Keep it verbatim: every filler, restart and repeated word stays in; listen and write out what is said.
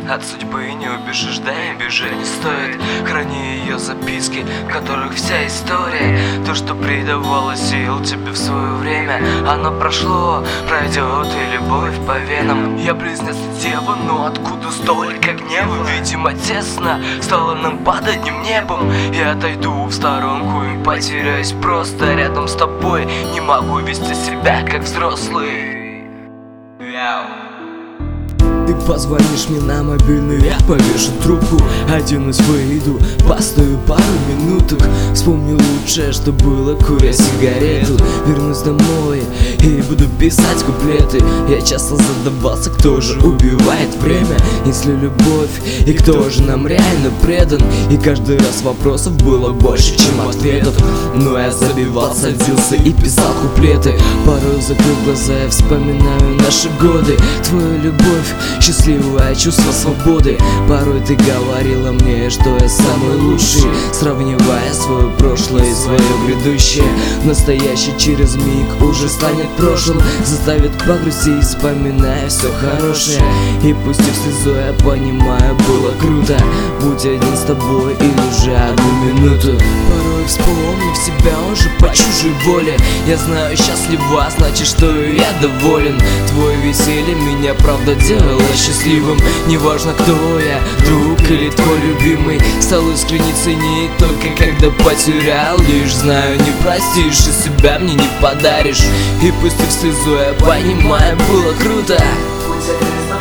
От судьбы не убежишь, да и бежать не стоит. Храни ее записки, в которых вся история. То, что придавало сил тебе в свое время, оно прошло, пройдет и любовь по венам. Я близнец дева, но откуда столько гнева? Видимо тесно стало нам под одним небом. Я отойду в сторонку и потеряюсь просто рядом с тобой. Не могу вести себя как взрослый. Ты позвонишь мне на мобильный, я повешу трубку, оденусь, выйду, постою пару минуток. Вспомню лучшее, что было, куря сигарету. Вернусь домой и буду писать куплеты. Я часто задавался, кто же убивает время, если любовь, и кто же нам реально предан. И каждый раз вопросов было больше, чем ответов. Но я забивал, садился и писал куплеты. Порой закрыл глаза, я вспоминаю наши годы. Твою любовь, счастливое чувство свободы. Порой ты говорила мне, что я самый лучший, сравнивая свое прошлое и свое грядущее. Настоящий через миг уже станет прошлым, заставит погрузить, вспоминая все хорошее. И пустив слезу, я понимаю, было круто будь один с тобой или же одну минуту. Порой вспомнив себя уже по чужой воле, я знаю, счастлива, значит, что и я доволен. Твое веселье меня правда делало счастливым. Неважно, кто я, друг или твой любимый. Стал искренне ценить только когда потерял. Лишь знаю, не простишь и себя мне не подаришь. И пустив слезу, я понимаю, было круто.